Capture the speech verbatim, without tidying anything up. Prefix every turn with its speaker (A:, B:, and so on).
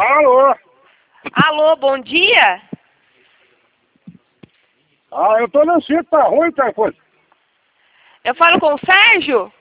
A: Alô?
B: Alô, bom dia?
A: Ah, eu tô no sítio, tá ruim, tá coisa.
B: Eu falo com o Sérgio?